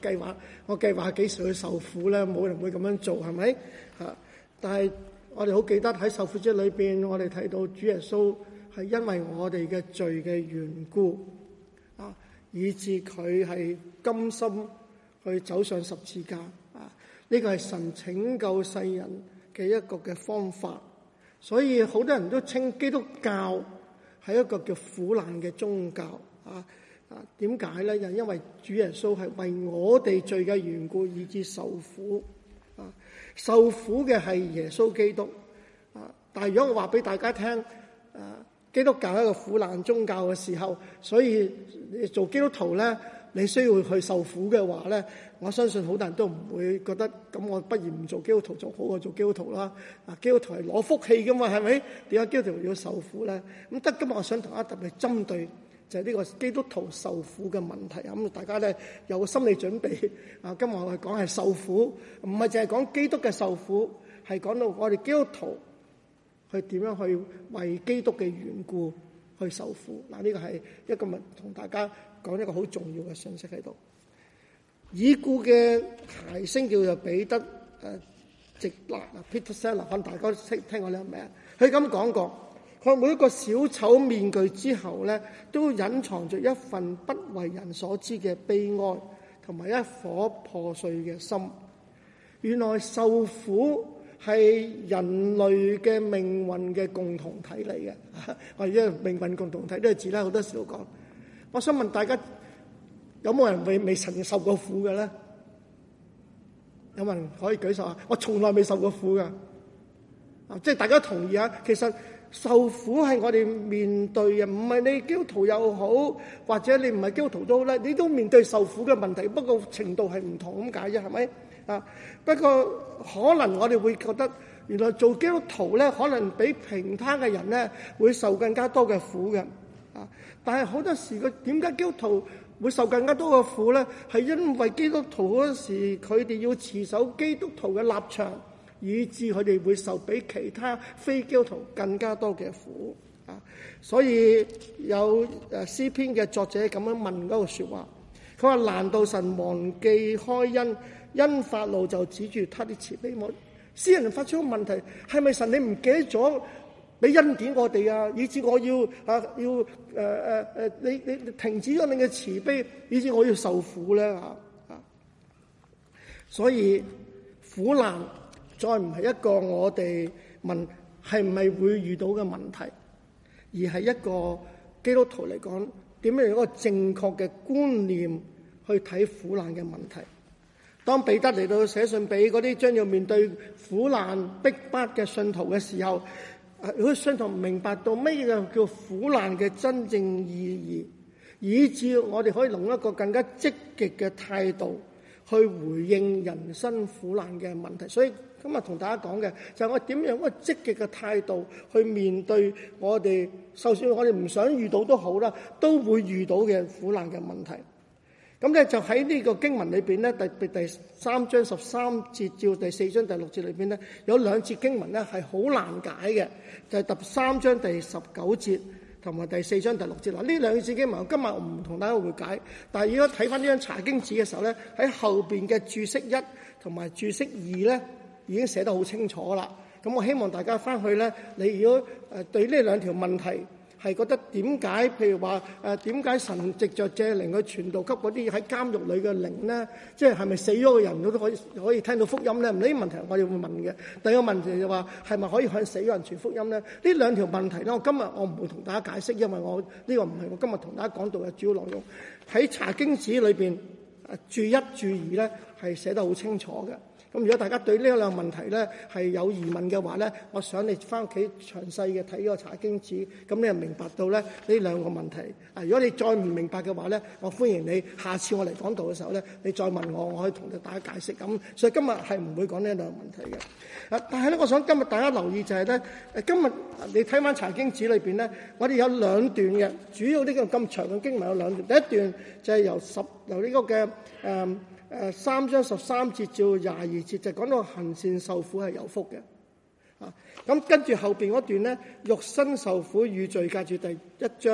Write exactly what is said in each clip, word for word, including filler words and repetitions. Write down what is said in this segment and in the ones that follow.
計劃，我計劃幾時去受苦咧？冇人會咁樣做，係咪？嚇！但係我哋好記得喺受苦之裏邊，我哋睇到主耶穌係因為我哋嘅罪嘅緣故啊，以致佢係甘心去走上十字架啊！呢個係神拯救世人嘅一個嘅方法，所以好多人都稱基督教係一個叫苦難嘅宗教啊！啊，點解咧？就因為主耶穌係為我哋罪嘅緣故以致受苦啊！受苦嘅係耶穌基督啊！但係如果我話俾大家聽，啊，基督教係一個苦難宗教嘅時候，所以做基督徒咧，你需要去受苦嘅話咧，我相信好多人都唔會覺得咁，我不如唔做基督徒仲好過做基督徒啦。啊，基督徒係攞福氣噶嘛，係咪？點解基督徒要受苦咧？咁得今日我想同大家特別針對就係呢個基督徒受苦嘅問題啊！咁大家咧有個心理準備啊！今日我哋講係受苦，唔係淨係講基督嘅受苦，係講到我哋基督徒去點樣去為基督嘅緣故去受苦。嗱，呢個係一個問同大家講一個好重要嘅信息喺度。已故嘅諧星叫做彼得誒直勒啊 Peter Seller， 可能大家都識聽過呢個名。佢咁講過。佢每一個小丑面具之後咧，都隱藏着一份不為人所知嘅悲哀，同埋一顆破碎嘅心。原來受苦係人類嘅命運嘅共同體嚟嘅。我而家命運共同體呢個字咧，好多時都講。我想問大家，有冇人未未曾受過苦嘅咧？有冇人可以舉手啊？我從來未受過苦㗎。啊，即係大家同意啊，其實。受苦係我哋面對嘅，唔係你基督徒又好，或者你唔係基督徒都好咧，你都面對受苦嘅問題，不過程度係唔同咁解啫，係咪啊？不過可能我哋會覺得，原來做基督徒咧，可能比平他嘅人咧會受更加多嘅苦嘅啊！但係好多時，佢點解基督徒會受更加多嘅苦咧？係因為基督徒嗰時佢哋要持守基督徒嘅立場。以致佢哋會受比其他非基督徒更加多嘅苦啊！所以有誒詩篇嘅作者咁樣問嗰個説話，佢話：難道神忘記開恩，因發怒就指住他的慈悲麼？詩人發出個問題：係咪神你唔記得咗俾恩典我哋啊？以致我要啊要誒誒誒你你停止咗你嘅慈悲，以致我要受苦咧啊啊！所以苦難。再唔係一個我哋問係唔係會遇到嘅問題，而係一個基督徒嚟講點樣用一個正確嘅觀念去睇苦難嘅問題。當彼得嚟到寫信俾嗰啲將要面對苦難逼迫嘅信徒嘅時候，如果信徒唔明白到乜嘢叫苦難嘅真正意義，以致我哋可以用一個更加積極嘅態度去回應人生苦難嘅問題。所以今日同大家講嘅就係我點樣用一個積極嘅態度去面對我哋，就算我哋唔想遇到都好啦，都會遇到嘅苦難嘅問題。咁咧就喺呢個經文裏邊咧，特別第三章十三節至第四章第六節裏邊咧，有兩節經文咧係好難解嘅，就係第三章第十九節同埋第四章第六節。嗱，呢兩節經文今日我唔同大家會解，但係如果睇翻呢張查經紙嘅時候咧，喺後邊嘅注釋一同埋注釋二咧，已經寫得好清楚啦。咁我希望大家翻去咧，你如果誒對呢兩條問題係覺得點解，譬如話誒點解神藉著借靈去傳道給嗰啲喺監獄裏嘅靈咧，即係係咪死咗嘅人都可以可以聽到福音咧？呢啲問題我哋會問嘅。第二個問題就話係咪可以向死咗人傳福音咧？呢兩條問題咧，我今日我唔會同大家解釋，因為我呢、這個唔係我今日同大家講到嘅主要內容。喺查經紙裏邊誒注一注二咧係寫得好清楚嘅。咁如果大家對呢兩個問題咧係有疑問嘅話咧，我想你翻屋企詳細嘅睇呢個查經紙，咁你就明白到咧呢兩個問題。啊，如果你再唔明白嘅話咧，我歡迎你下次我嚟講道嘅時候咧，你再問我，我可以同大家解釋。咁所以今日係唔會講呢兩個問題嘅。啊，但係咧，我想今日大家留意就係咧，誒今日你睇翻查經紙裏邊咧，我哋有兩段嘅，主要呢個咁長嘅經文有兩段。第一段就係由十由呢個嘅誒。嗯誒三章十三節至廿二節就講到行善受苦係有福嘅，啊咁跟住後邊嗰段咧，肉身受苦與罪，隔住第一章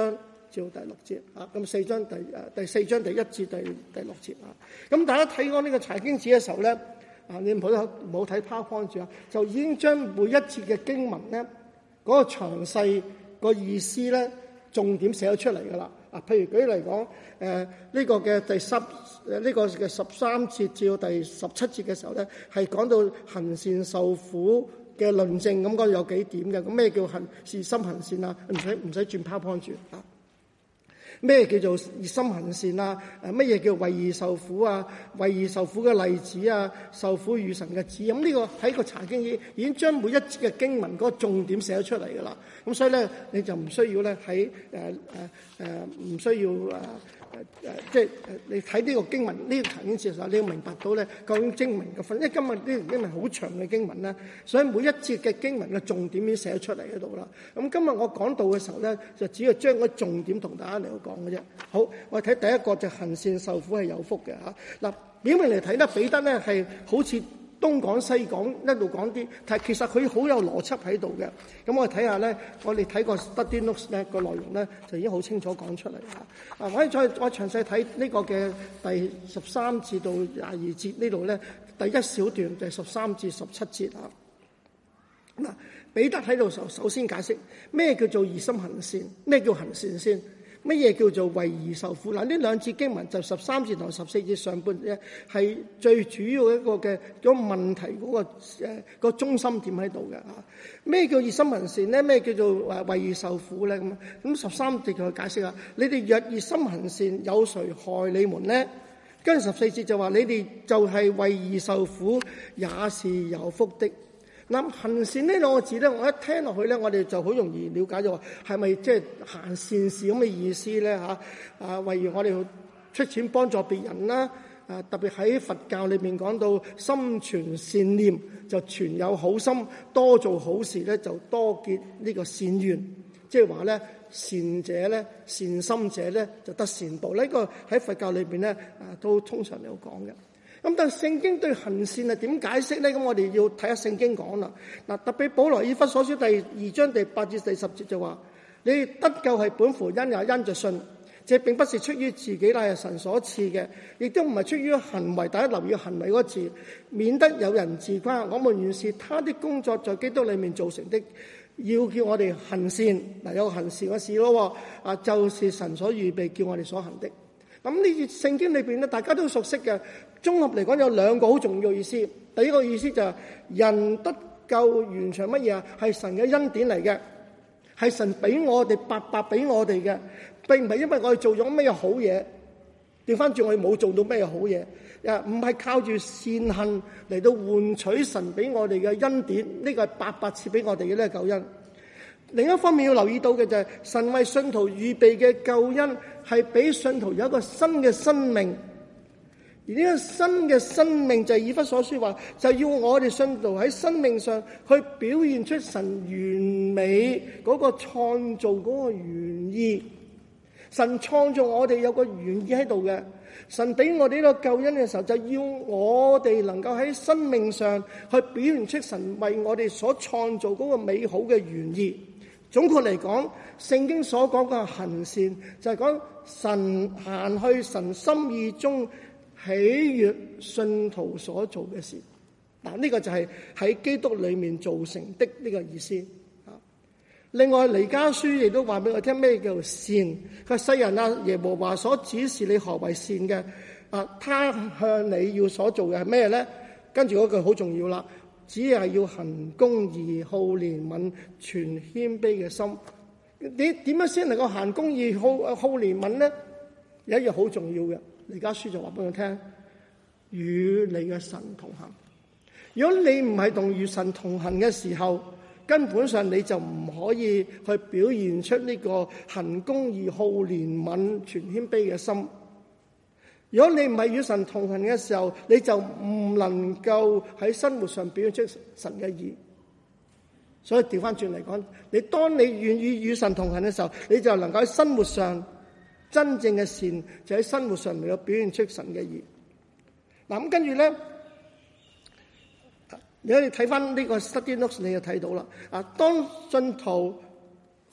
至到第六節啊。咁四章第誒第四章第一至第第六節啊。咁大家睇過呢個查經紙嘅時候咧，啊你唔好唔好睇 PowerPoint 住啊，就已經將每一節嘅經文咧嗰個詳細個意思咧重點寫咗出嚟㗎啦。啊，譬如舉例嚟講，誒、呃、呢、這個嘅第十誒呢個嘅十三節至到第十七節嘅時候咧，係講到行善受苦嘅論證，咁講有幾點嘅。咁咩叫行熱心行善啊？唔使唔使轉 PowerPoint住啊。咩叫做熱心行善啊？誒乜嘢叫為義受苦啊？為義受苦嘅例子啊，受苦與神嘅指引。咁呢個喺個查經已已經將每一節嘅經文嗰個重點寫咗出嚟㗎啦。咁所以咧，你就唔需要咧喺誒誒誒唔需要誒誒誒，即係誒你睇呢個經文呢、這個查經節嘅時候，你要明白到咧究竟經文嘅分。因為今日呢條經文好長嘅經文咧，所以每一節嘅經文嘅重點已經寫咗出嚟喺度啦。咁今日我講道嘅時候咧，就只係將嗰重點同大家嚟講嘅啫。好，我哋睇第一個就行善受苦係有福嘅嚇。嗱，表面嚟睇咧，彼得咧係好似東講西講，一路講啲，但係其實佢好有邏輯喺度嘅。咁我哋睇下咧，我哋睇個 study notes 咧個內容咧就已經好清楚講出嚟嚇。啊，我哋再我詳細睇呢個嘅第十三至到廿二節呢度咧，第一小段就係十三至十七節啊。嗱，彼得喺度首首先解釋咩叫做熱心行善，咩叫行善先。乜嘢叫做為義受苦？嗱，呢兩節經文就十三節同十四節上半咧，係最主要一個嘅嗰個問題嗰、嗰個誒、呃嗰個中心點喺度嘅嚇。咩叫熱心行善咧？咩叫做誒為義受苦咧？咁咁十三節佢解釋啊，你哋若熱心行善，有誰害你們咧？跟住十四節就話你哋就係為義受苦，也是有福的。嗱，行善呢兩個字咧，我一聽落去咧，我哋就好容易了解咗話係咪即係行善事咁嘅意思咧嚇？啊，例如我哋出錢幫助別人啦，啊特別喺佛教裏面講到心存善念就存有好心，多做好事咧就多結呢個善緣，即係話咧善者咧善心者咧就得善報。呢、這個喺佛教裏邊咧啊都通常有講嘅。咁但係聖經對行善係點解釋咧？咁我哋要睇下聖經講啦。嗱，特別保羅以弗所書第二章第八至第十節就話：你得救係本乎恩，也因着信。這並不是出於自己，乃係神所賜嘅，亦都唔係出於行為。大家留意行為嗰個字，免得有人自誇。我們原是他的工作，在基督裏面造成的，要叫我哋行善。嗱，有行善嘅事咯，啊，就是神所預備叫我哋所行的。咁呢節聖經裏邊咧，大家都熟悉嘅。綜合嚟講，有兩個好重要嘅意思。第一個意思就係人得救完全乜嘢啊？係神嘅恩典嚟嘅，係神俾我哋白白俾我哋嘅，並唔係因為我哋做咗咩好嘢。調翻轉，我哋冇做到咩好嘢，啊，唔係靠住善行嚟到換取神俾我哋嘅恩典。呢個係白白賜俾我哋嘅呢個救恩。另一方面要留意到嘅就係神為信徒預備嘅救恩，係俾信徒有一個新嘅生命。而呢個新嘅生命就係以弗所書話，就要我哋信徒喺生命上去表現出神完美嗰個創造嗰個原意。神創造我哋有個原意喺度嘅，神俾我哋呢個救恩嘅時候，就要我哋能夠喺生命上去表現出神為我哋所創造嗰個美好嘅原意。總括嚟講，聖經所講嘅行善就係講神行去神心意中喜悅信徒所做嘅事。嗱，呢個就係喺基督裏面造成的呢個意思。另外，彌迦書亦都話俾我聽咩叫善。佢世人啊，耶和華所指示你何為善嘅啊？他向你要所做嘅係咩咧？跟住嗰句好重要啦，只係要行公義、好憐憫、存謙卑嘅心。你點樣先能夠行公義、好好憐憫咧？有一樣好重要嘅。彌迦書就話俾我聽，與你嘅神同行。如果你唔係同與神同行嘅時候，根本上你就唔可以去表現出呢個行公義、好憐憫、存謙卑嘅心。如果你唔係與神同行嘅時候，你就唔能夠喺生活上表現出神嘅義。所以調翻轉嚟講，你當你願意與神同行嘅時候，你就能夠喺生活上真正嘅善就喺生活上嚟到表現出神嘅義。嗱，咁跟住咧，你可以睇翻呢個 study notes，你就睇到啦。啊，當信徒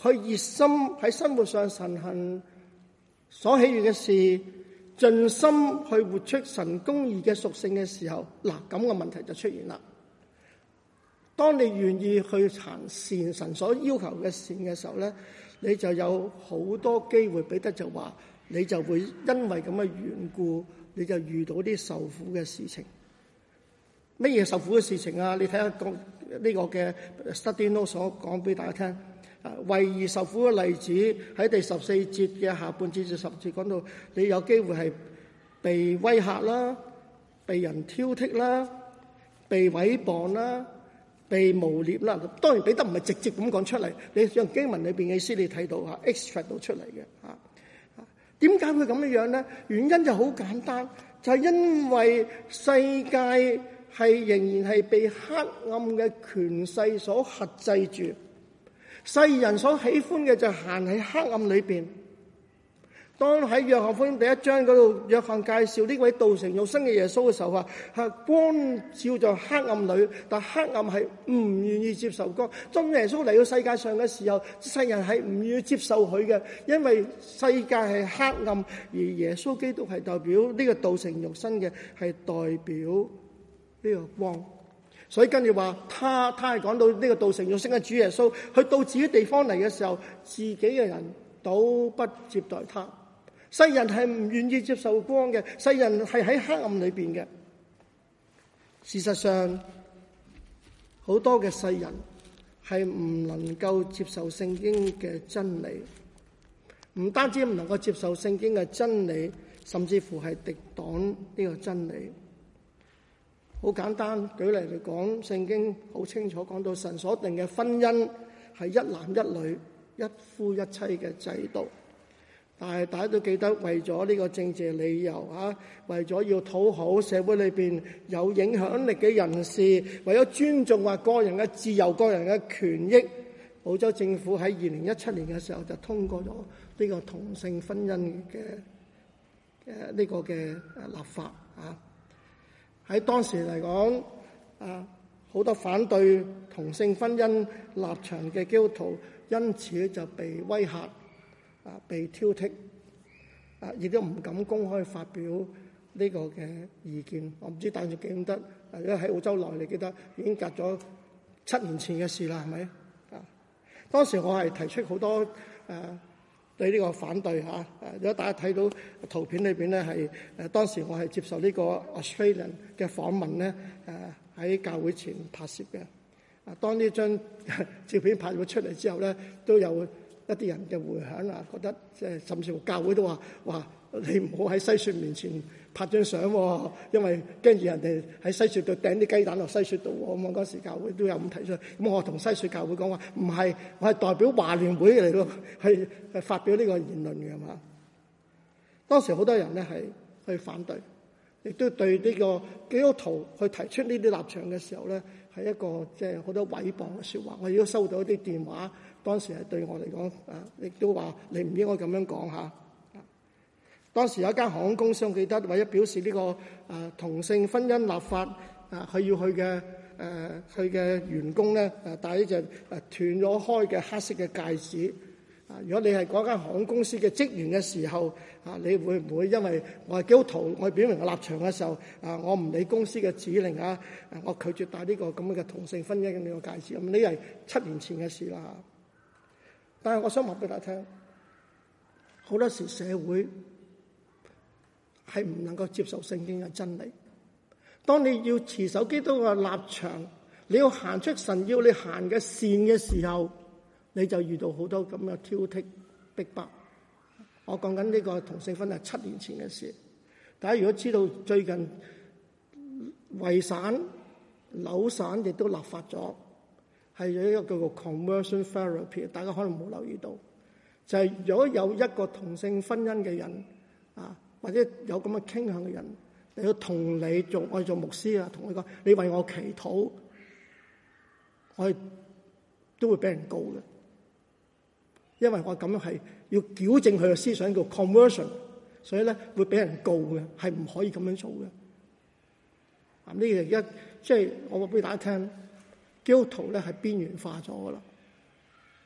去熱心喺生活上實行所喜悅嘅事，盡心去活出神公義嘅屬性嘅時候，嗱，咁嘅問題就出現啦。當你願意去行善，神所要求嘅善嘅時候咧，你就有好多機會，彼得就話你就會因為咁嘅緣故，你就遇到啲受苦嘅事情。乜嘢受苦嘅事情啊？你睇下個呢個嘅 study note 所講俾大家聽。為義受苦嘅例子喺第十四節嘅下半節至十節講到，你有機會係被威嚇啦，被人挑剔啦，被毀謗啦，被誣蔑啦。當然彼得唔係直接咁講出嚟，你用經文裏邊嘅意思你睇到嚇 extract 到出嚟嘅嚇。點解會咁樣樣咧？原因就好簡單，就係因為世界係仍然係被黑暗嘅權勢所轄制住。世人所喜歡嘅就行喺黑暗裏邊。當喺約翰福音第一章嗰度，約翰介紹呢位道成肉身嘅耶穌嘅時候，話係光照在黑暗裏，但黑暗係唔願意接受光。當耶穌嚟到世界上嘅時候，世人係唔願意接受佢嘅，因為世界係黑暗，而耶穌基督係代表呢個道成肉身嘅，係代表呢個光。所以跟住話，他他係講到呢個道成肉身嘅主耶穌，去到自己地方嚟嘅時候，自己嘅人都不接待他。世人係唔願意接受光嘅，世人係喺黑暗裏邊嘅。事實上，好多嘅世人係唔能夠接受聖經嘅真理，唔單止唔能夠接受聖經嘅真理，甚至乎係敵擋呢個真理。好簡單，舉例嚟講，聖經好清楚講到神所定嘅婚姻係一男一女、一夫一妻嘅制度。但係大家都記得，為咗呢個政治理由啊，為咗要討好社會裏邊有影響力嘅人士，為咗尊重話個人嘅自由、個人嘅權益，澳洲政府喺二零一七年嘅時候就通過咗呢個同性婚姻嘅誒呢個嘅立法啊。喺當時嚟講，啊好多反對同性婚姻立場嘅基督徒，因此就被威嚇，啊被挑剔，啊亦都唔敢公開發表呢個嘅意見。我唔知大家記唔記得，如果喺澳洲內，你記得已經隔咗七年前嘅事啦，係咪？啊，當時我係提出好多誒。啊對呢個反對嚇，誒如果大家睇到圖片裏邊咧，係誒當時我係接受呢個 Australian 嘅訪問咧，誒喺教會前拍攝嘅。啊，當呢張照片拍咗出嚟之後咧，都有一啲人嘅迴響啊，覺得即係甚至乎教會都話話你唔好喺西雪面前拍張相喎，因為驚住人哋喺西雪度掟啲雞蛋落西雪度喎。咁我嗰時教會都有咁提出，咁我同西雪教會講話唔係，我係代表華聯會嚟到去去發表呢個言論嘅嘛。當時好多人咧係去反對，亦都對呢個基督徒去提出呢啲立場嘅時候咧，係一個即係好多毀謗嘅説話。我亦都收到一啲電話，當時係對我嚟講啊，亦都話你唔應該咁樣講嚇。當時有一間航空公司，我記得為咗表示呢、這個誒、呃、同性婚姻立法啊，佢、呃、要去嘅誒佢嘅員工咧誒戴呢隻誒斷咗開嘅黑色嘅戒指啊、呃！如果你係嗰間航空公司嘅職員嘅時候啊、呃，你會唔會因為我係基督徒，我表明個立場嘅時候啊、呃，我唔理公司嘅指令啊，誒我拒絕戴呢、這個咁樣嘅同性婚姻嘅呢個戒指？咁呢係七年前嘅事啦。但係我想話俾大家聽，好多時社會係唔能夠接受聖經嘅真理。當你要持守基督嘅立場，你要行出神要你行嘅善嘅時候，你就遇到好多咁嘅挑剔逼迫。我講緊呢個同性婚係七年前嘅事。大家如果知道最近維省、紐省亦都立法咗，係有一個叫做 conversion therapy， 大家可能冇留意到，就係、是、如果有一個同性婚姻嘅人啊，或者有咁嘅傾向嘅人，你要同你做，我哋做牧師啊，同佢講，你為我祈禱，我哋都會俾人告嘅，因為我咁樣係要矯正佢嘅思想，叫 conversion， 所以咧會俾人告嘅，係唔可以咁樣做嘅。啊，呢個而家即係我話俾大家聽，基督徒咧係邊緣化咗噶啦。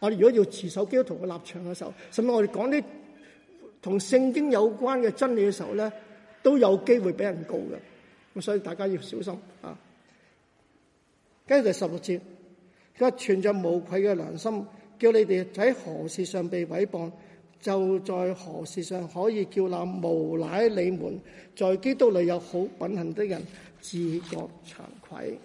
我哋如果要持守基督徒嘅立場嘅時候，甚至我哋講啲同聖經有關嘅真理嘅時候咧，都有機會俾人告嘅。咁所以大家要小心啊！跟住第十六節，佢話存着無愧嘅良心，叫你哋喺何事上被毀謗，就在何事上可以叫那無賴你們在基督裏有好品行的人自覺慚愧。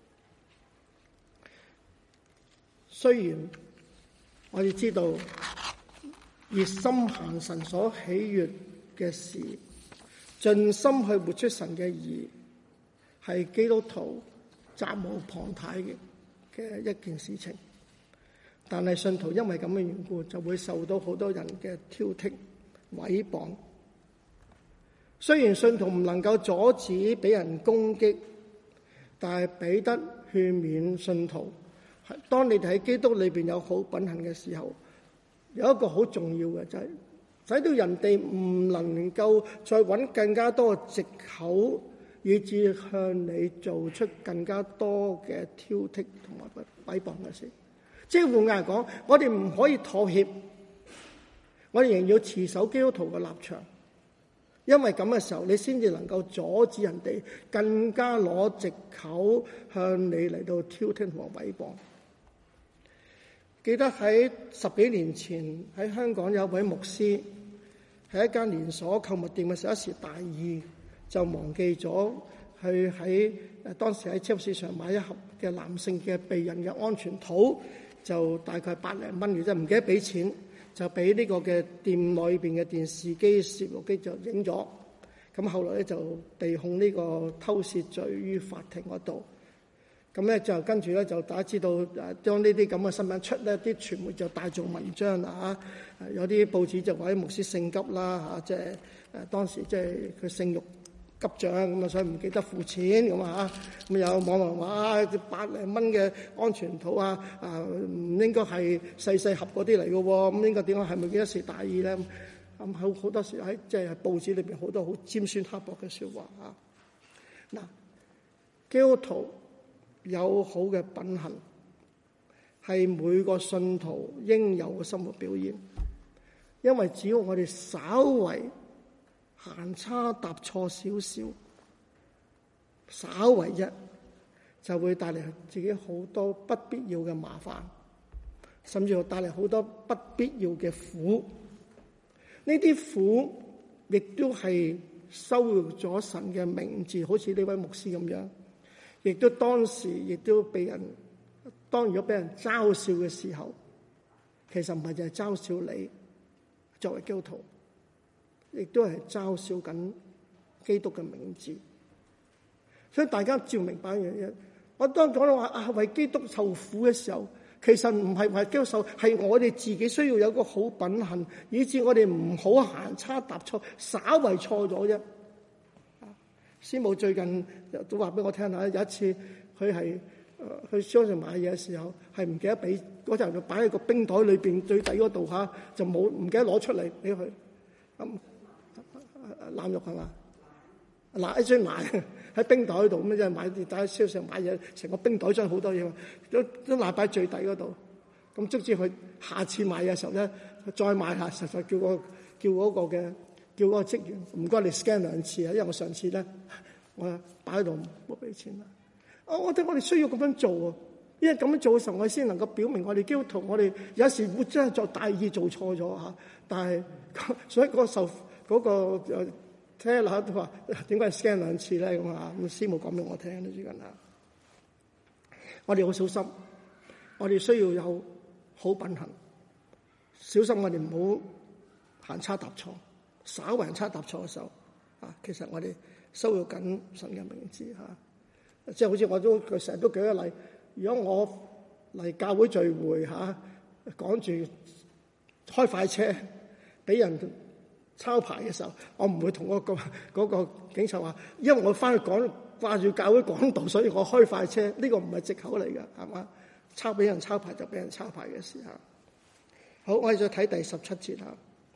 雖然我哋知道熱心行神所喜悅嘅事，盡心去活出神嘅義，係基督徒責無旁貸嘅嘅一件事情，但係信徒因為咁嘅緣故，就會受到好多人嘅挑剔、毀謗。雖然信徒唔能夠阻止俾人攻擊，但係彼得勸勉信徒，當你哋喺基督裏邊有好品行嘅時候，有一個好重要嘅就係、是、使到人哋唔能夠再揾更加多嘅藉口，以致向你做出更加多嘅挑剔同埋毀謗嘅事。即係換句嚟講，我哋唔可以妥協，我哋仍然要持守基督徒嘅立場，因為咁嘅時候，你先至能夠阻止人哋更加攞藉口向你嚟到挑剔同埋毀謗。記得喺十幾年前喺香港有位牧師喺一間連鎖購物店嘅時候，一時大意就忘記咗去喺當時喺超市上買一盒嘅男性嘅避孕嘅安全套，就大概百零蚊嘅啫，唔記得俾錢，就俾呢個嘅店裏邊嘅電視機攝錄機就影咗。咁後來咧就被控呢個偷竊罪於法庭嗰度。咁咧就跟住咧就大家知道誒，當呢啲咁嘅新聞出咧，啲傳媒就大做文章啦嚇。有啲報紙就話啲牧師性急啦嚇，即係誒當時即係佢性慾急漲咁啊，所以唔記得付錢咁啊嚇。咁有網民話啊，百零蚊嘅安全套啊，啊唔應該係細細盒嗰啲嚟嘅喎，咁應該點解係咪幾一時大意咧？咁好好多時喺即係報紙裏邊好多好尖酸刻薄嘅説話嚇。嗱，基督徒有好嘅品行，係每個信徒應有嘅生活表現。因為只要我哋稍為行差踏錯少少，稍為一就會帶嚟自己好多不必要嘅麻煩，甚至乎帶嚟好多不必要嘅苦。呢啲苦亦都係羞辱咗神嘅名字，好似呢位牧師咁樣。亦都當時亦都被人，當如果俾人嘲笑嘅時候，其實唔係就係嘲笑你作為基督徒，亦都係嘲笑緊基督嘅名字。所以大家照明白一樣嘢，我當講到話啊為基督受苦嘅時候，其實唔係為基督受，係我哋自己需要有個好品行，以致我哋唔好行差踏錯，稍為錯咗啫。師母最近都話俾我聽下，有一次佢係誒去商場買嘢嘅時候，係唔記得俾嗰陣就擺喺個冰袋裏邊最底嗰度嚇，就冇唔記得攞出嚟俾佢。咁腩肉係嘛？嗱一樽奶喺冰袋度咁，即係買啲喺商場買嘢，成個冰袋裝好多嘢，都都賴擺最底嗰度。咁直至佢下次買嘢嘅時候咧，再買下，實在叫個叫嗰個嘅。叫嗰個職員唔該你 scan 兩次啊，因為我上次咧我擺喺度冇俾錢啦。我我覺得我哋需要咁樣做啊，因為咁樣做嘅時候，我哋先能夠表明我哋基督徒，我哋有時會真係作大意做錯咗嚇。但係所以嗰個受嗰、嗰個誒聽下都話點解 scan 兩次咧咁啊？咁師母講俾我聽啦，最近啊，我哋好小心，我哋需要有好品行，小心我哋唔好行差踏錯。稍為差踏錯嘅時候，啊，其實我哋羞辱緊神嘅名字嚇，即係好似我都成日都舉個例，如果我嚟教會聚會嚇，趕住開快車，俾人抄牌嘅時候，我唔會同嗰個嗰個警察話，因為我翻去講掛住教會講道，所以我開快車，呢個唔係藉口嚟嘅，係嘛？抄俾人抄牌就俾人抄牌嘅時候。好，我哋再睇第十七節嚇。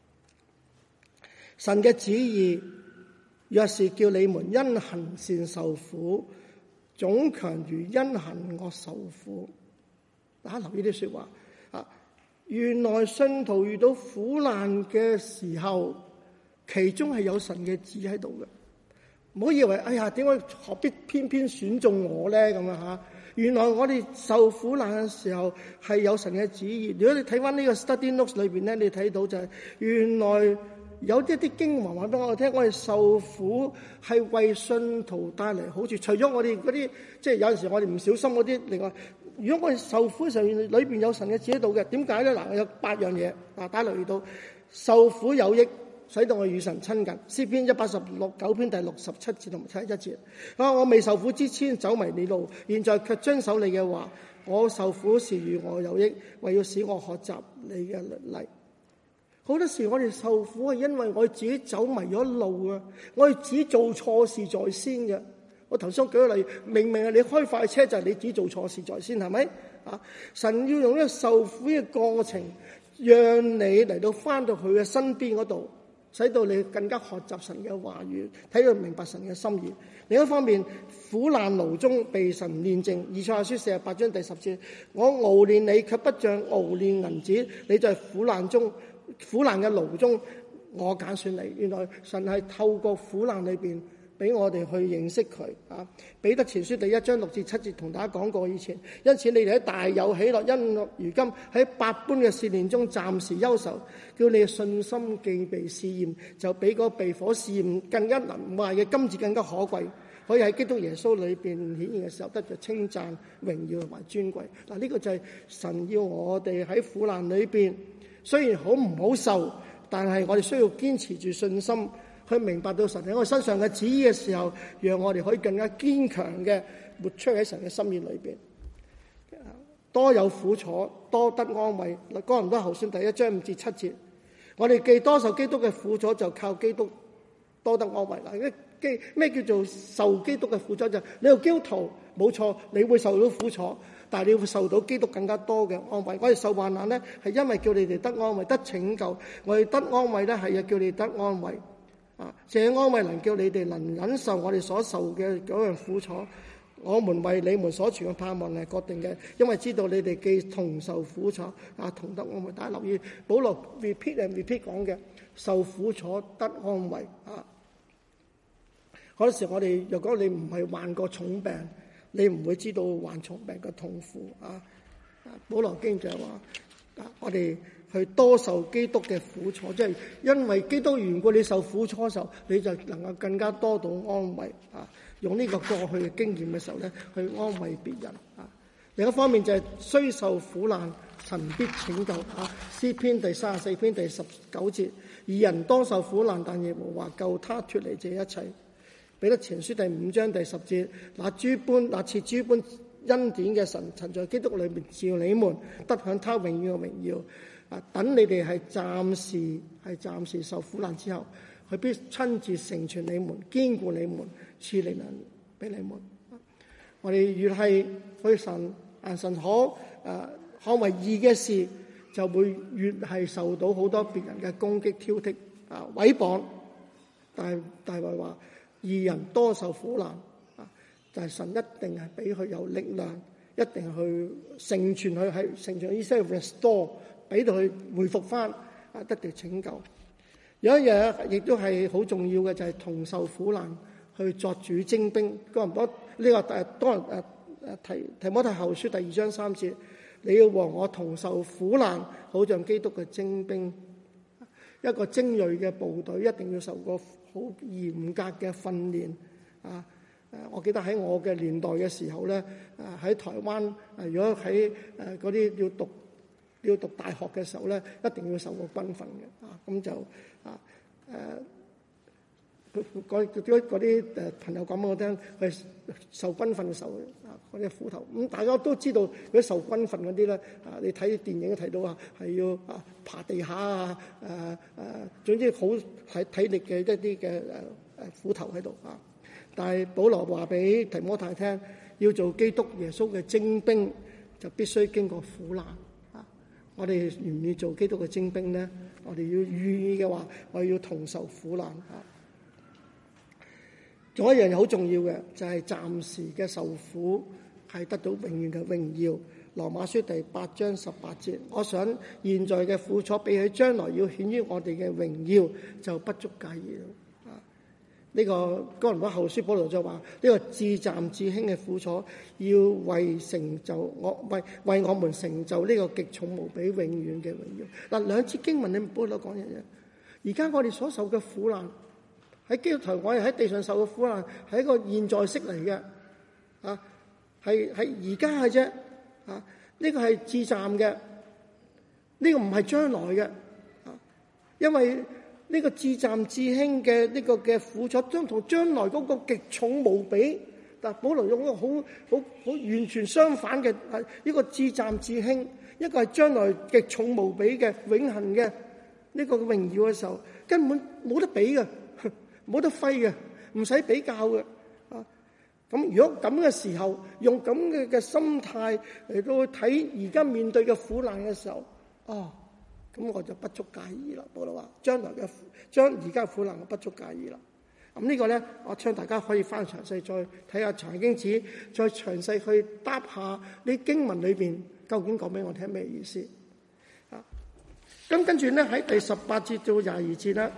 神嘅旨意若是叫你們因行善受苦，總強如因行惡受苦。大家留意啲說話啊！ 原來信徒遇到苦難嘅時候，其中係有神嘅旨喺度嘅。唔好以為哎呀，點解何必偏偏選中我咧咁啊吓？原來我哋受苦難嘅時候係有神嘅旨意。如果你睇翻呢個 study notes 裏邊咧，你睇到就係原來有一啲經文話俾我哋聽，我哋受苦係為信徒帶嚟好處。除咗我哋嗰啲，即係有陣時我哋唔小心嗰啲，另外，如果我哋受苦嘅時候裏邊有神嘅旨喺度嘅，點解咧？嗱，有八樣嘢嗱，大家留意到受苦有益，使到我與神親近。詩篇一百十六九篇第六十七節同埋七十一節。啊，我未受苦之前走迷你路，現在卻遵守你嘅話。我受苦是與我有益，為要使我學習你嘅律例。好多時我哋受苦係因為我自己走迷咗路啊，我哋自己做錯事在先嘅。我頭先舉個例，明明係你開快車就係你自己做錯事在先，係咪啊？神要用呢個受苦嘅過程，讓你嚟到翻到佢嘅身邊嗰度，使到你更加學習神嘅話語，睇到明白神嘅心意。另一方面，苦難爐中被神煉淨。以賽亞書四十八章第十節，我熬煉你，卻不像熬煉銀子。你在苦難中，苦難嘅爐中，我揀選你。原來神係透過苦難裏邊俾我哋去認識佢啊。彼得前書第一章六至七節同大家講過以前，因此你哋喺大有喜樂，因如今喺百般嘅試煉中暫時憂愁，叫你嘅信心既被試驗，就比嗰被火試驗更加能壞嘅金子更加可貴，可以喺基督耶穌裏邊顯現嘅時候得着稱讚、榮耀同埋尊貴。嗱，呢個就係神要我哋喺苦難裏邊，雖然好唔好受，但係我哋需要堅持住信心，去明白到神喺我身上嘅旨意嘅時候，讓我哋可以更加堅強嘅活出喺神嘅心意裏邊。多有苦楚，多得安慰。哥林多後書第一章五至七節，我哋既多受基督嘅苦楚，就靠基督多得安慰。嗱，咩叫做受基督嘅苦楚？就你做基督徒冇錯，你會受到苦楚，但係你會受到基督更加多嘅安慰。我哋受患難咧，係因為叫你哋得安慰、得拯救；我哋得安慰咧，係叫你哋得安慰。啊！這安慰能叫你哋能忍受我哋所受嘅嗰樣苦楚。我們為你們所存嘅盼望係確定嘅，因為知道你哋既同受苦楚，啊，同得安慰。大家留意保羅 repeat and repeat 講嘅受苦楚得安慰啊！好多時我哋若果你唔係患過重病，你唔會知道患重病嘅痛苦啊！保羅經就係話啊，我哋去多受基督嘅苦楚，即係因為基督緣故，你受苦楚嘅時候，你就能夠更加多到安慰啊！用呢個過去嘅經驗嘅時候咧，去安慰別人啊。另一方面就係雖受苦難，神必拯救啊。詩篇第三十四篇第十九節，義人多受苦難，但耶和華救他脫離這一切。彼得前書第五章第十節，那諸般那賜諸般恩典嘅神，曾在基督裏面召你們得享他永遠嘅榮耀。啊，等你哋係暫時係暫時受苦難之後，佢必親自成全你們，堅固你們，賜力量俾你們。我哋越係去神啊神可誒可為義嘅事，就會越係受到好多別人嘅攻擊、挑剔啊、毀謗。但係大衛話，義人多受苦難啊，但係神一定係俾佢有力量，一定去成全佢，係成全意思係 restore， 俾到佢回復翻啊，得到拯救。有一樣亦都係好重要嘅，就係、是、同受苦難去作主精兵。哥林多呢個誒多人誒誒提提摩太後書第二章三節，你要和我同受苦難，好像基督嘅精兵。一個精銳嘅部隊一定要受過好嚴格嘅訓練啊！誒，我記得喺我嘅年代嘅時候咧，誒喺台灣誒，如果喺誒嗰啲要讀要讀大學嘅時候咧，一定要受過軍訓嘅啊！咁就啊誒，嗰嗰嗰啲誒朋友講俾我聽，佢受軍訓嘅時候啊，嗰啲苦頭咁，大家都知道嗰啲受軍訓嗰啲咧啊，你睇電影都睇到啊，係要啊爬地下啊，誒誒，總之好係體力嘅一啲嘅誒誒苦頭喺度啊。但係保羅話俾提摩太聽，要做基督耶穌嘅精兵，就必須經過苦難啊。我哋願唔願意做基督嘅精兵咧？我哋要願意嘅話，我哋要同受苦難啊。仲有一樣嘢好重要嘅，就係、是、暫時嘅受苦係得到永遠嘅榮耀。 羅馬書第八章十八節，我想現在嘅苦楚比起將來要顯於我哋嘅榮耀就不足介意啦。啊，呢個哥林多後書保羅就話呢、這個至暫至輕嘅苦楚要為成就我為為我們成就呢個極重無比永遠嘅榮耀。嗱、啊，兩節經文你唔保羅講嘢啫。而家我哋所受嘅苦難喺基督徒，我哋喺地上受嘅苦難係一個現在式嚟嘅，啊，係係而家嘅啫。啊！呢個係至暫嘅，呢個唔係將來嘅。啊，因為呢個至暫至輕嘅呢個嘅苦楚，將同將來嗰個極重無比。但保羅用一個好好好完全相反嘅，係一個至暫至輕，一個係將來極重無比嘅永恆嘅呢個榮耀嘅時候，根本冇得比嘅，冇得揮嘅，唔使比較嘅。咁如果咁嘅時候，用咁嘅嘅心態嚟到睇而家面對嘅苦難嘅時候，哦，咁我就不足介意啦。保羅話：將來嘅將而家嘅苦難我不足介意啦。咁呢個咧，我請大家可以翻詳細再睇下《查經子》，再詳細去答下呢經文裏邊究竟講俾我聽咩意思啊？咁跟住咧喺第十八節到廿二節啦。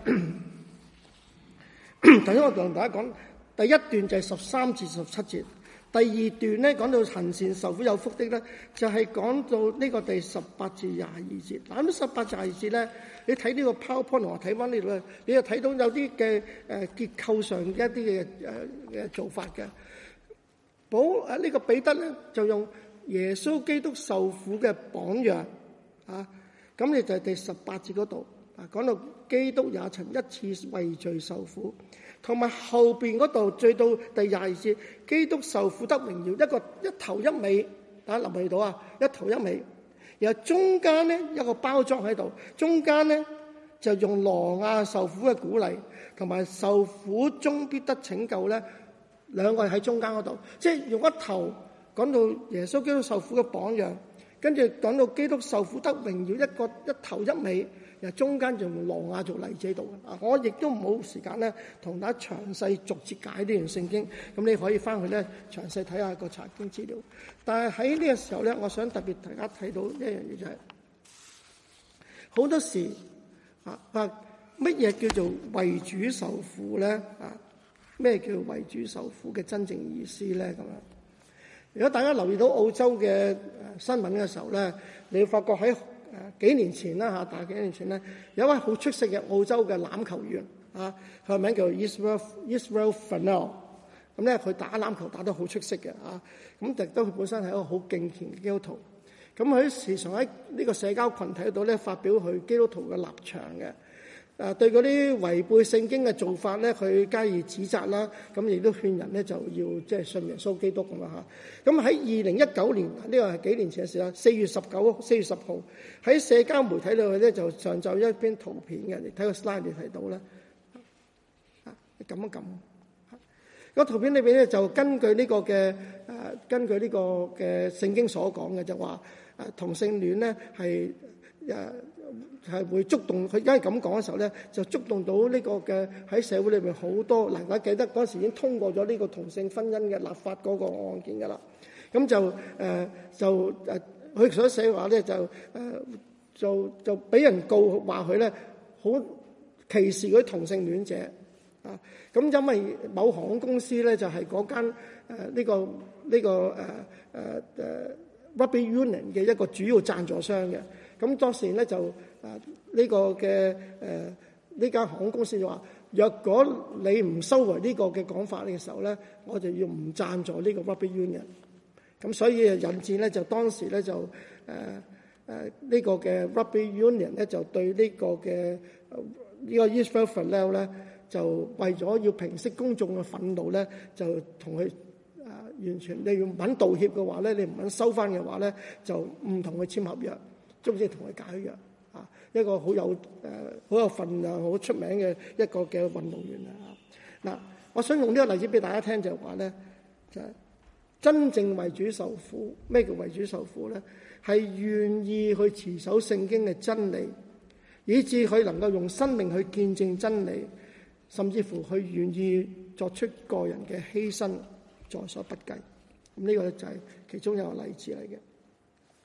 頭先我同大家講。第一段就係十三至十七節，第二段咧講到行善受苦有福的咧，就係、是、講到呢個第十八至廿二節。嗱，咁十八至廿二節咧，你睇呢個 PowerPoint 同我睇翻呢度咧，你就睇到有啲嘅誒結構上嘅一啲嘅誒嘅做法嘅。保誒呢個彼得咧就用耶穌基督受苦嘅榜樣啊，咁你就係第十八節嗰度啊，講到基督也曾一次為罪受苦。同埋後邊嗰度，最到第廿二節，基督受苦得榮耀，一個一頭一尾，大家留意到啊，一頭一尾。然後中間咧一個包裝喺度，中間咧就用挪亞受苦嘅鼓勵，同埋受苦終必得拯救咧，兩個喺中間嗰度，即係用一頭講到耶穌基督受苦嘅榜樣，跟住講到基督受苦得榮耀，一個一頭一尾。又中間就用挪亞做例子喺度嘅，啊！我亦都冇時間咧，同大家詳細逐節解呢段聖經。咁你可以翻去咧詳細睇下個查經資料。但係喺呢個時候咧，我想特別大家睇到一樣嘢就係、是，好多時啊啊乜嘢叫做為主受苦咧？啊咩叫為主受苦嘅真正意思咧？咁樣，如果大家留意到澳洲嘅新聞嘅時候咧，你會發覺喺誒幾年前啦嚇，大幾年前咧，有一位好出色嘅澳洲嘅欖球員啊，佢個名叫 Israel Israel Folau。咁咧佢打欖球打得好出色嘅啊，咁亦都佢本身係一個好敬虔嘅基督徒。咁佢時常喺呢個社交群體度咧發表佢基督徒嘅立場嘅。誒對嗰啲違背聖經嘅做法咧，佢加以指責啦。咁亦都勸人咧就要即係信耶穌基督咁啊嚇。咁喺二零一九年，呢個係幾年前嘅事啦。四月十九、四月十號喺社交媒體度咧就上載一篇圖片嘅，你睇個 slide 你睇到啦。啊，你撳一撳。個圖片裏邊咧就根據呢個嘅誒，根據呢個嘅聖經所講嘅就話誒同性戀咧係誒。係會觸動佢，因為咁講嘅時候咧，就觸動到呢個嘅喺社會裏面好多。嗱，我記得嗰陣時已經通過咗呢個同性婚姻嘅立法嗰個案件㗎啦。咁就誒、呃、就誒，佢所寫話咧就誒、呃、就就俾人告話佢咧好歧視嗰啲同性戀者啊。咁因為某航空公司咧就係嗰間誒呢個呢、呢個誒誒誒 Rugby Union 嘅一個主要贊助商嘅。咁當時咧就誒呢、這個嘅誒呢間航空公司就話：若果你唔收回呢個嘅講法嘅時候咧，我就要唔贊助呢個 Rugby Union。咁所以引致咧就當時咧就誒誒呢個嘅 Rugby Union 咧就對呢個嘅呢個 Israel Folau 咧就為咗要平息公眾嘅憤怒咧，就同佢誒完全你要唔肯道歉嘅話咧，你唔肯收翻嘅話咧，就唔同佢簽合約。總之同佢解約啊，一個好有誒好、呃、有份量、好出名嘅一個嘅運動員啊！嗱，我想用呢個例子俾大家聽，就係話咧，就係、是、真正為主受苦。咩叫為主受苦咧？係願意去持守聖經嘅真理，以致佢能夠用生命去見證真理，甚至乎佢願意作出個人嘅犧牲，在所不計。咁呢個就係其中一個例子嚟嘅。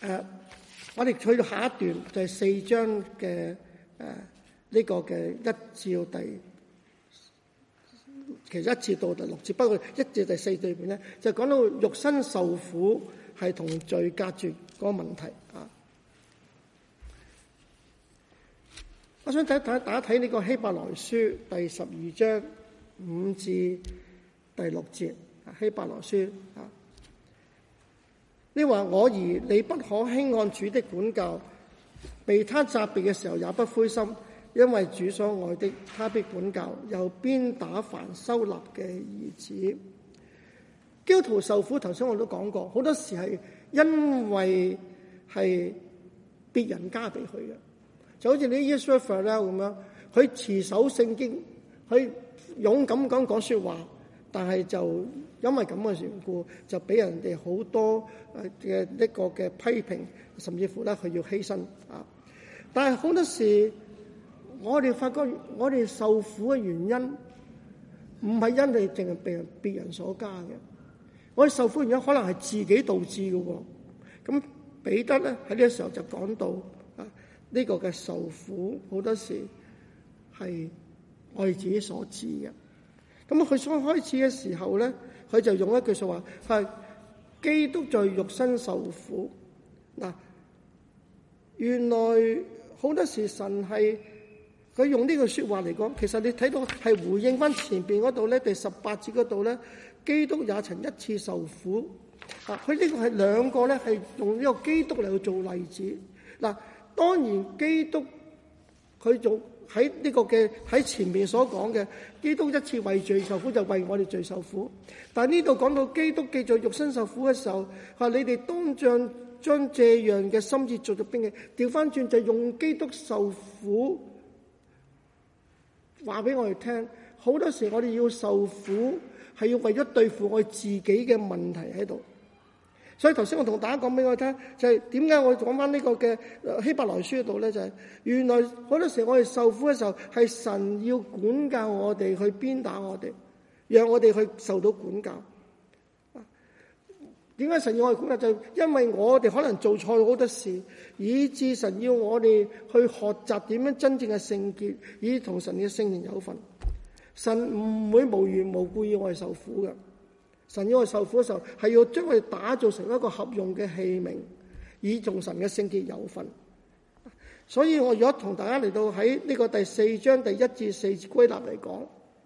誒，我哋去到下一段就係四章嘅誒呢個嘅一至到第，其實一至到第六節，不過一至第四節裏邊咧就講到肉身受苦係同罪隔絕嗰個問題啊。我想睇睇大家睇呢個希伯來書第十二章五至第六節，希伯來書啊。你話我兒，你不可輕看主的管教，被他責備嘅時候也不灰心，因為主所愛的，他必管教，又鞭打凡收納嘅兒子。基督徒受苦，頭先我都講過，好多時係因為係別人加俾佢嘅，就好似你 Israel 啦咁樣，佢持守聖經，佢勇敢咁講說話。但係就因為咁嘅緣故，就俾人哋好多嘅一個嘅批評，甚至乎咧佢要犧牲啊！但係好多時，我哋發覺我哋受苦嘅原因，唔係因為淨係被人別人所加嘅，我哋受苦原因可能係自己導致嘅喎。咁彼得咧喺呢個時候就講到啊，呢個嘅受苦好多時係我哋自己所致嘅。咁佢所開始嘅時候咧，佢就用一句說話，係基督在肉身受苦。嗱，原來好多時神係佢用呢句說話嚟講，其實你睇到係回應翻前邊嗰度咧，第十八節嗰度咧，基督也曾一次受苦。啊，佢呢個係兩個咧，係用呢個基督嚟去做例子。嗱，當然基督佢做。喺呢個嘅喺前面所講嘅，基督一次為罪受苦，就為我哋罪受苦。但係呢度講到基督既在肉身受苦嘅時候，話你哋當將將這樣嘅心志做咗兵器，調翻轉就用基督受苦，話俾我哋聽。好多時我哋要受苦，係要為咗對付我哋自己嘅問題喺度。所以頭先我同大家講俾我聽，就係點解我講翻呢個嘅希伯來書嗰度咧，就係、是、原來好多時我哋受苦嘅時候，係神要管教我哋，去鞭打我哋，讓我哋去受到管教。點解神要我哋管教？就因為我哋可能做錯好多事，以致神要我哋去學習點樣真正嘅聖潔，以同神嘅聖靈有份。神唔會無緣無故要我哋受苦嘅。神要我哋受苦嘅時候，係要將我哋打造成一個合用嘅器皿，以同神嘅聖潔有份。所以我如果同大家嚟到喺呢個第四章第一至四節歸納嚟講，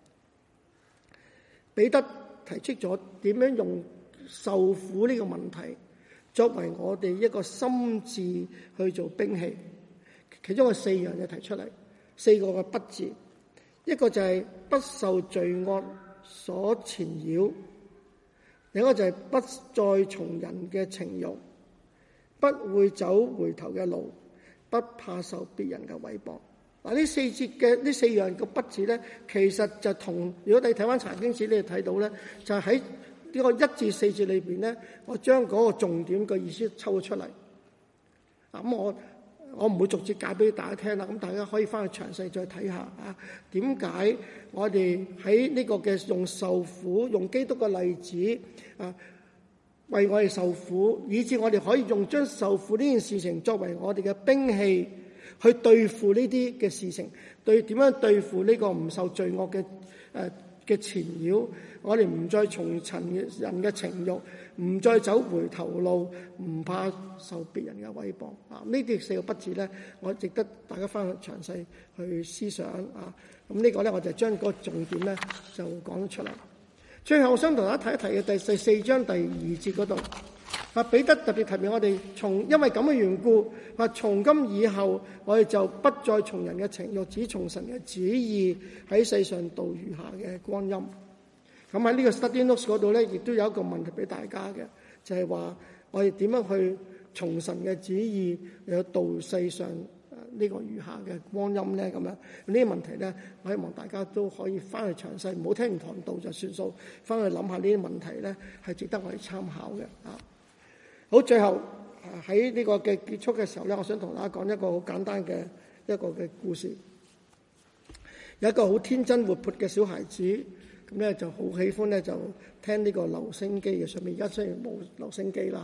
彼得提出咗點樣用受苦呢個問題作為我哋一個心志去做兵器。其中有四樣嘢提出嚟，四個嘅不字，一個就係不受罪惡所纏繞。另一個就係不再從人嘅情慾，不會走回頭嘅路，不怕受別人嘅毀謗。嗱，呢四節嘅呢四樣嘅不字咧，其實就同如果你睇翻查經史，你哋睇到咧，就喺呢個一至四節裏邊咧，我將嗰個重點嘅意思抽咗出嚟。啊，咁我我唔會逐節解俾大家聽啦。咁大家可以翻去詳細再睇下啊，點解我哋喺呢個嘅用受苦，用基督嘅例子。啊！為我哋受苦，以致我哋可以用將受苦呢件事情作為我哋嘅兵器，去對付呢啲嘅事情。對點樣對付呢個唔受罪惡嘅誒嘅纏繞？我哋唔再從塵人嘅情慾，唔再走回頭路，唔怕受別人嘅毀謗。啊！呢啲四個不字咧，我值得大家翻去詳細去思想啊！咁呢個咧，我就將嗰個重點咧就講咗出嚟。最後我想同大家睇一睇嘅第四四章第二節嗰度，啊彼得特別提醒我哋，從因為咁嘅緣故，話從今以後我哋就不再從人嘅情慾，只從神嘅旨意喺世上度餘下嘅光陰。咁喺呢個 study notes 嗰度咧，亦都有一個問題俾大家嘅，就係、是、話我哋點樣去從神嘅旨意嚟到度世上呢個餘下嘅光陰咧？咁樣呢啲問題咧，我希望大家都可以翻去詳細，唔好聽完堂道就算數，翻去諗下呢啲問題咧，係值得我哋參考嘅啊。好，最後喺呢個嘅結束嘅時候咧，我想同大家講一個好簡單嘅一個嘅故事。有一個好天真活潑嘅小孩子，咁咧就好喜歡咧就聽呢個留聲機嘅。上面而家雖然冇留聲機啦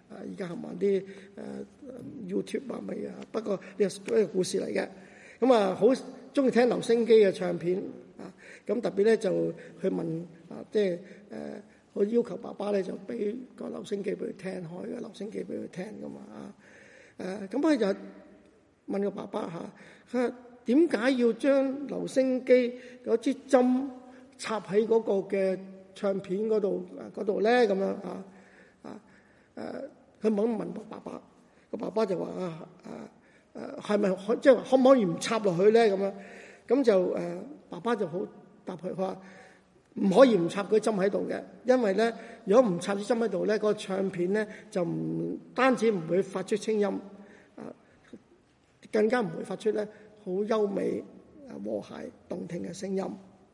啊，而家行埋啲誒 YouTube 啊咪啊，不過呢個一個故事嚟嘅。咁啊，好中意聽留聲機嘅唱片啊，咁特別咧就去問啊，即係誒，我要求爸爸咧就俾個留聲機俾佢聽，開個留聲機俾佢聽噶嘛啊。誒，咁佢就問個爸爸嚇，佢話點解要將留聲機嗰支針插喺嗰個嘅唱片嗰度嗰度咧？咁樣啊啊誒，佢問問個爸爸，個爸爸就話啊啊誒，係咪可即係可唔可以唔插落去咧？咁樣咁就誒、啊，爸爸就好答佢，佢話唔可以唔插嗰啲針喺度嘅，因為咧，如果唔插啲針喺度咧，嗰個唱片咧就唔單止唔會發出清音。更加唔會發出咧好優美、和諧、動聽嘅聲音。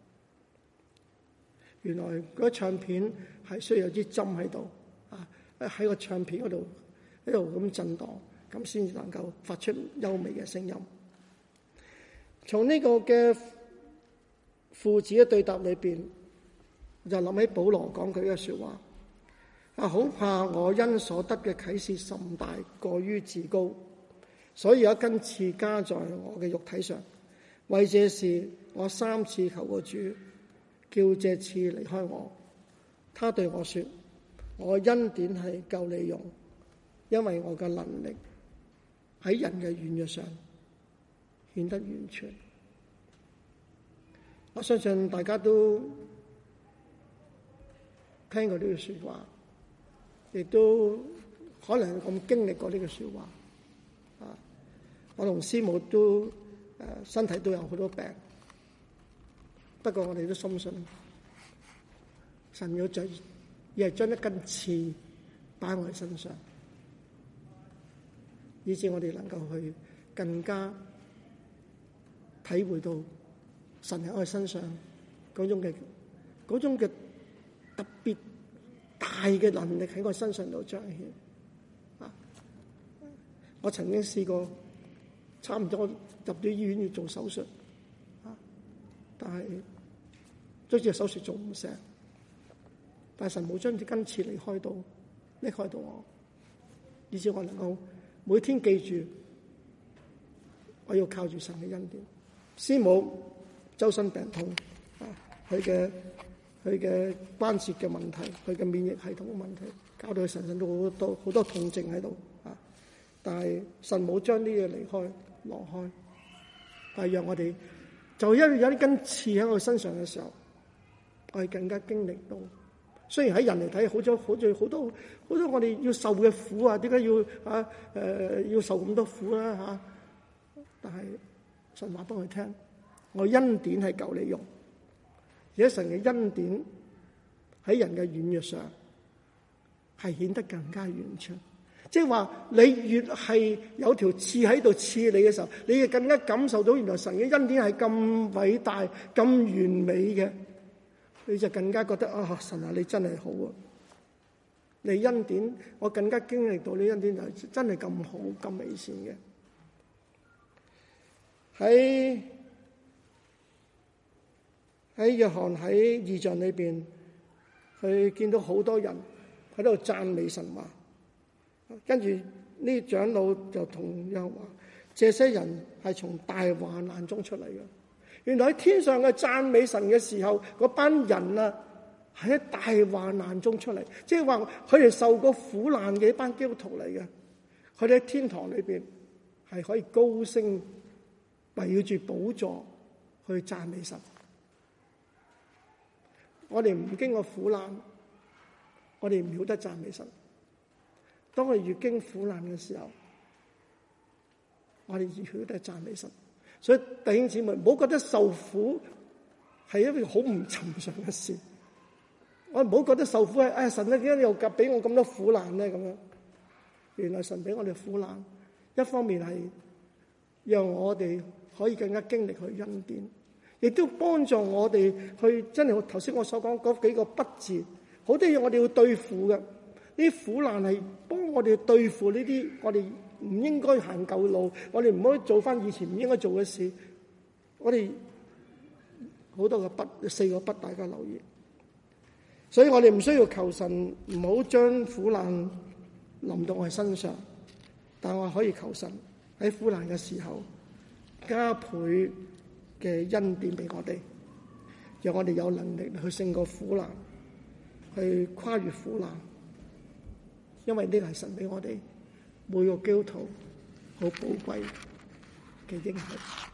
原來嗰唱片係需要有啲針喺度啊，喺個唱片嗰度喺度咁震盪，咁先至能夠發出優美嘅聲音。從呢個嘅父子嘅對答裏邊，就諗起保羅講佢嘅説話啊，好怕我因所得嘅啟示甚大，過於自高。所以有一根刺加在我嘅肉體上，為這事我三次求過主，叫這刺離開我。他對我說：我恩典係夠你用，因為我嘅能力喺人嘅軟弱上顯得完全。我相信大家都聽過呢句說話，亦都可能咁經歷過呢句說話。我同師母都誒、呃、身體都有好多病，不過我哋都深信神要再亦係將一根刺擺喺我哋身上，以致我哋能夠去更加體會到神喺我哋身上嗰種嘅嗰種嘅特別大嘅能力喺我身上度彰顯。啊！我曾經試過。差唔多入咗醫院要做手術，啊！但係都知手術做唔成，但係神冇將啲根刺離開到，離開到我，以致我能夠每天記住，我要靠住神嘅恩典。師母周身病痛，啊！佢嘅佢嘅關節嘅問題，佢嘅免疫系統嘅問題，搞到佢成身都好多好多痛症喺度，啊！但係神冇將呢嘢離開。落開，但係讓我哋就因為有啲根刺喺我身上嘅時候，我哋更加經歷到。雖然喺人嚟睇，好咗好咗好多好多我哋要受嘅苦啊，點解要啊誒、呃、要受咁多苦啦嚇、啊？但係神話俾我聽，我恩典係夠你用，而且神嘅恩典喺人嘅軟弱上係顯得更加完全。即係話，你越係有條刺喺度刺你嘅時候，你就更加感受到原來神嘅恩典係咁偉大、咁完美嘅，你就更加覺得啊，神啊，你真係好啊！你恩典，我更加經歷到你恩典就真係咁好、咁美善嘅。喺喺約翰喺異象裏邊，佢見到好多人喺度讚美神話。跟住呢長老就同約翰話：這些人係從大患難中出嚟嘅。原來喺天上嘅讚美神嘅時候，嗰班人啊係喺大患難中出嚟，即係話佢哋受過苦難嘅一班基督徒嚟嘅。佢哋喺天堂裏邊係可以高聲圍繞住寶座去讚美神。我哋唔經過苦難，我哋唔曉得讚美神。當我哋越經苦難嘅時候，我哋越曉得讚美神。所以弟兄姊妹，唔好覺得受苦係一個好唔尋常嘅事。我唔好覺得受苦係，哎，神咧點解又夾俾我咁多苦難咧？咁樣，原來神俾我哋苦難，一方面係讓我哋可以更加經歷佢恩典，亦都幫助我哋去真係頭先我所講嗰幾個不字，好多嘢我哋要對付嘅。呢啲苦難係幫我哋對付呢啲我哋唔應該行舊路，我哋唔可以做翻以前唔應該做嘅事。我哋好多個不，四個不，大家留意。所以我哋唔需要求神唔好將苦難臨到我哋身上，但我可以求神喺苦難嘅時候加倍嘅恩典俾我哋，讓我哋有能力去勝過苦難，去跨越苦難，因為呢個係神俾我哋每個基督徒好寶貴嘅應許。